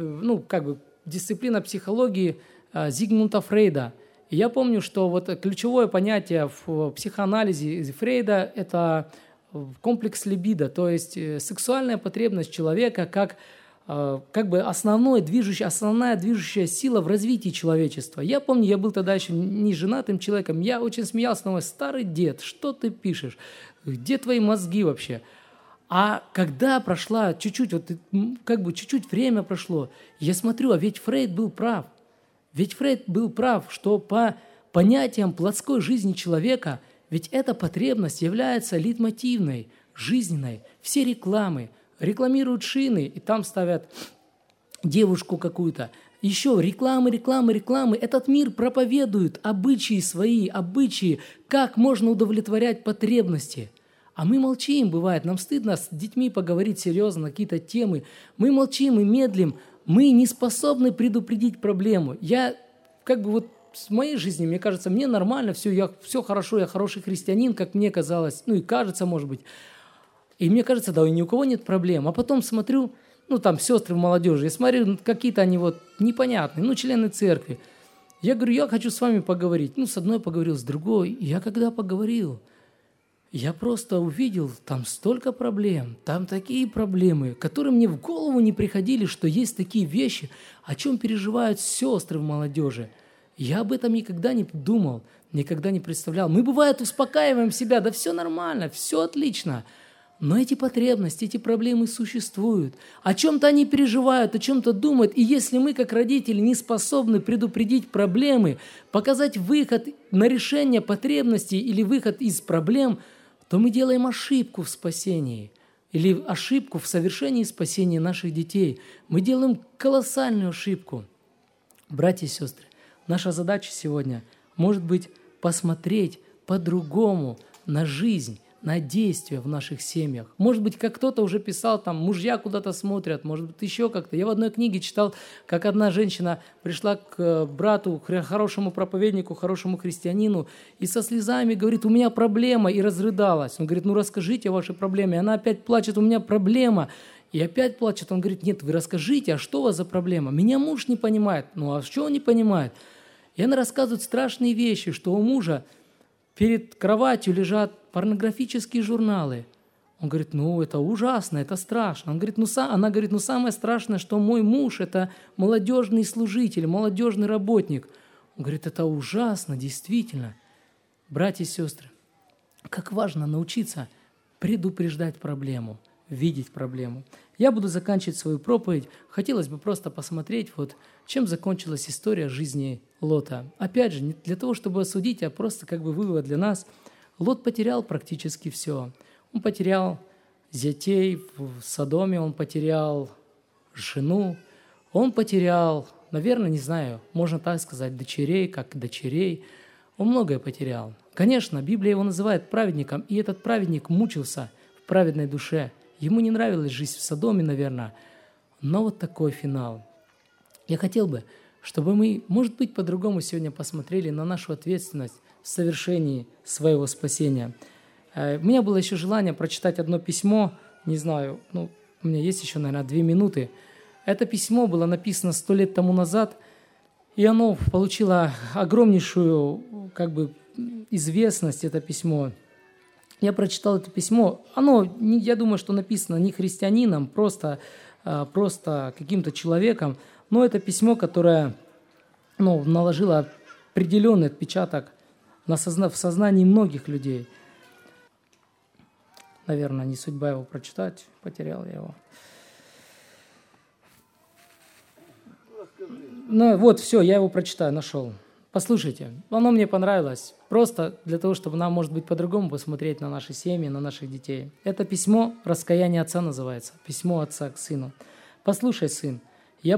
дисциплина психологии Зигмунда Фрейда. И я помню, что вот ключевое понятие в психоанализе Фрейда – это комплекс либидо, то есть сексуальная потребность человека как бы основная движущая сила в развитии человечества. Я помню, я был тогда еще не женатым человеком, я очень смеялся, думаю: старый дед, что ты пишешь? Где твои мозги вообще? А когда прошла чуть-чуть время прошло, я смотрю, а ведь Фрейд был прав. Ведь Фрейд был прав, что по понятиям плотской жизни человека, ведь эта потребность является лейтмотивной, жизненной. Все рекламируют шины, и там ставят девушку какую-то. Еще рекламы. Этот мир проповедует обычаи, как можно удовлетворять потребности. А мы молчим, бывает. Нам стыдно с детьми поговорить серьезно на какие-то темы. Мы молчим и медлим. Мы не способны предупредить проблему. В моей жизни, мне кажется, мне нормально, все хорошо, я хороший христианин, как мне казалось, и кажется, может быть. И мне кажется, да, ни у кого нет проблем. А потом смотрю, сестры в молодежи, я смотрю, какие-то они непонятные, члены церкви. Я говорю: я хочу с вами поговорить. С одной поговорил, с другой. И я когда поговорил, я просто увидел, там столько проблем, там такие проблемы, которые мне в голову не приходили, что есть такие вещи, о чем переживают сестры в молодежи. Я об этом никогда не думал, никогда не представлял. Мы, бывает, успокаиваем себя: да все нормально, все отлично. Но эти потребности, эти проблемы существуют. О чем-то они переживают, о чем-то думают. И если мы, как родители, не способны предупредить проблемы, показать выход на решение потребностей или выход из проблем, то мы делаем ошибку в спасении или ошибку в совершении спасения наших детей. Мы делаем колоссальную ошибку. Братья и сестры, наша задача сегодня может быть посмотреть по-другому на жизнь, на действия в наших семьях. Может быть, как кто-то уже писал, там, мужья куда-то смотрят, может быть, еще как-то. Я в одной книге читал, как одна женщина пришла к брату, к хорошему проповеднику, хорошему христианину, и со слезами говорит: у меня проблема, и разрыдалась. Он говорит: ну расскажите о вашей проблеме. И она опять плачет: у меня проблема. И опять плачет. Он говорит: нет, вы расскажите, а что у вас за проблема? Меня муж не понимает. Ну а что он не понимает? И она рассказывает страшные вещи, что у мужа перед кроватью лежат порнографические журналы. Он говорит: ну это ужасно, это страшно. Она говорит: ну самое страшное, что мой муж – это молодежный служитель, молодежный работник. Он говорит: это ужасно, действительно. Братья и сестры, как важно научиться предупреждать проблему, видеть проблему. Я буду заканчивать свою проповедь. Хотелось бы просто посмотреть, чем закончилась история жизни Лота. Опять же, не для того, чтобы осудить, а просто как бы вывод для нас. Лот потерял практически все. Он потерял зятей в Содоме, он потерял жену, он потерял, наверное, не знаю, можно так сказать, дочерей, как дочерей. Он многое потерял. Конечно, Библия его называет праведником, и этот праведник мучился в праведной душе. Ему не нравилась жизнь в Содоме, наверное, но такой финал. Я хотел бы, чтобы мы, может быть, по-другому сегодня посмотрели на нашу ответственность в совершении своего спасения. У меня было еще желание прочитать одно письмо, не знаю, у меня есть еще, наверное, 2 минуты. Это письмо было написано 100 лет тому назад, и оно получило огромнейшую, известность, это письмо. Я прочитал это письмо. Я думаю, что написано не христианином, просто каким-то человеком, но это письмо, которое наложило определенный отпечаток в сознании многих людей. Наверное, не судьба его прочитать, потерял я его. Все, я его прочитаю, нашел. Послушайте, оно мне понравилось, просто для того, чтобы нам, может быть, по-другому посмотреть на наши семьи, на наших детей. Это письмо «Раскаяние отца» называется, письмо отца к сыну. «Послушай, сын, я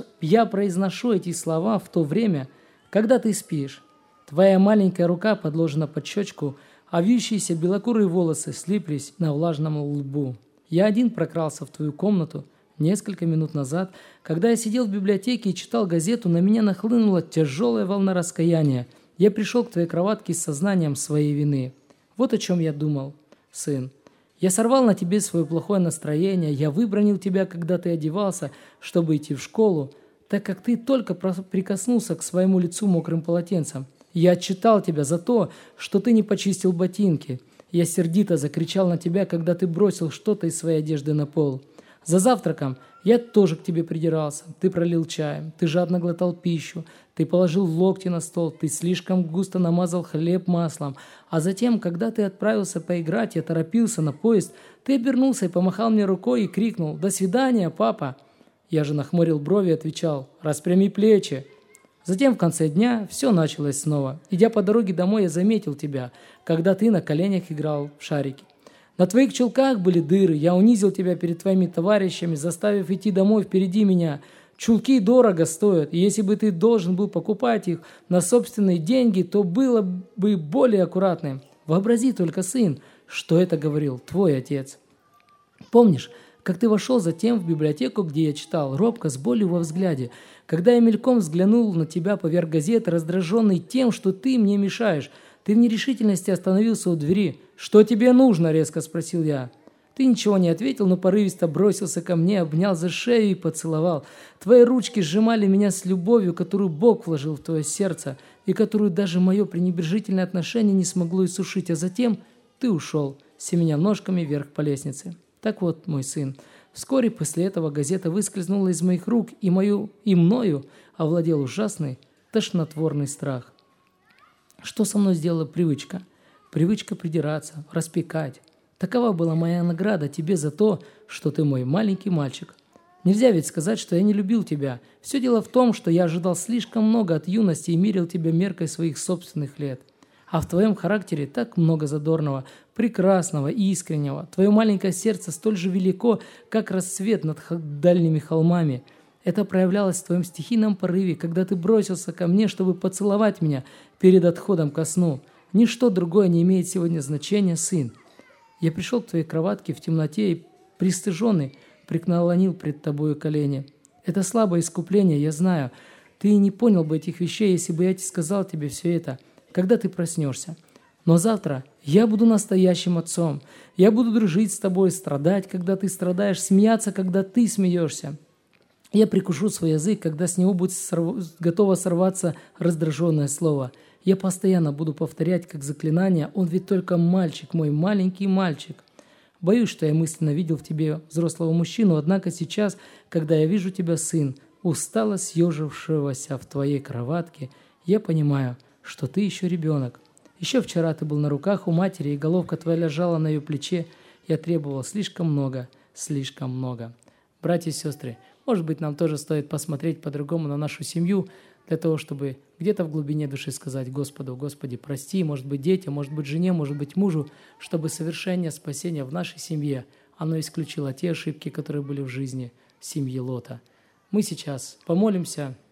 произношу эти слова в то время, когда ты спишь. Твоя маленькая рука подложена под щечку, а вьющиеся белокурые волосы слиплись на влажном лбу. Я один прокрался в твою комнату несколько минут назад. Когда я сидел в библиотеке и читал газету, на меня нахлынула тяжелая волна раскаяния. Я пришел к твоей кроватке с сознанием своей вины. Вот о чем я думал, сын. Я сорвал на тебе свое плохое настроение, я выбранил тебя, когда ты одевался, чтобы идти в школу, так как ты только прикоснулся к своему лицу мокрым полотенцем. Я отчитал тебя за то, что ты не почистил ботинки. Я сердито закричал на тебя, когда ты бросил что-то из своей одежды на пол. За завтраком я тоже к тебе придирался. Ты пролил чаем, ты жадно глотал пищу, ты положил локти на стол, ты слишком густо намазал хлеб маслом. А затем, когда ты отправился поиграть, я торопился на поезд, ты обернулся и помахал мне рукой и крикнул: «До свидания, папа!» Я же нахмурил брови и отвечал: «Распрями плечи!» Затем в конце дня все началось снова. Идя по дороге домой, я заметил тебя, когда ты на коленях играл в шарики. На твоих чулках были дыры, я унизил тебя перед твоими товарищами, заставив идти домой впереди меня. Чулки дорого стоят, и если бы ты должен был покупать их на собственные деньги, то было бы более аккуратным. Вообрази только, сын, что это говорил твой отец. Помнишь, как ты вошел затем в библиотеку, где я читал, робко, с болью во взгляде, когда я мельком взглянул на тебя поверх газеты, раздраженный тем, что ты мне мешаешь, ты в нерешительности остановился у двери. «Что тебе нужно?» – резко спросил я. Ты ничего не ответил, но порывисто бросился ко мне, обнял за шею и поцеловал. Твои ручки сжимали меня с любовью, которую Бог вложил в твое сердце, и которую даже мое пренебрежительное отношение не смогло иссушить, а затем ты ушел, семеня ножками вверх по лестнице. Так вот, мой сын, вскоре после этого газета выскользнула из моих рук, и мною овладел ужасный, тошнотворный страх. Что со мной сделала привычка? Привычка придираться, распекать. Такова была моя награда тебе за то, что ты мой маленький мальчик. Нельзя ведь сказать, что я не любил тебя. Все дело в том, что я ожидал слишком много от юности и мерил тебя меркой своих собственных лет. А в твоем характере так много задорного, прекрасного и искреннего. Твое маленькое сердце столь же велико, как рассвет над дальними холмами. Это проявлялось в твоем стихийном порыве, когда ты бросился ко мне, чтобы поцеловать меня перед отходом ко сну. Ничто другое не имеет сегодня значения, сын. Я пришел к твоей кроватке в темноте и, пристыженный, преклонил пред тобою колени. Это слабое искупление, я знаю. Ты не понял бы этих вещей, если бы я сказал тебе все это, когда ты проснешься. Но завтра я буду настоящим отцом. Я буду дружить с тобой, страдать, когда ты страдаешь, смеяться, когда ты смеешься. Я прикушу свой язык, когда с него будет готово сорваться раздраженное слово. Я постоянно буду повторять, как заклинание, он ведь только мальчик, мой маленький мальчик. Боюсь, что я мысленно видел в тебе взрослого мужчину, однако сейчас, когда я вижу тебя, сын, устало съежившегося в твоей кроватке, я понимаю, что ты еще ребенок. Еще вчера ты был на руках у матери, и головка твоя лежала на ее плече. Я требовал слишком много, слишком много. Братья и сестры, может быть, нам тоже стоит посмотреть по-другому на нашу семью, для того, чтобы где-то в глубине души сказать Господу: Господи, прости, может быть, детям, может быть, жене, может быть, мужу, чтобы совершение спасения в нашей семье, оно исключило те ошибки, которые были в жизни семьи Лота. Мы сейчас помолимся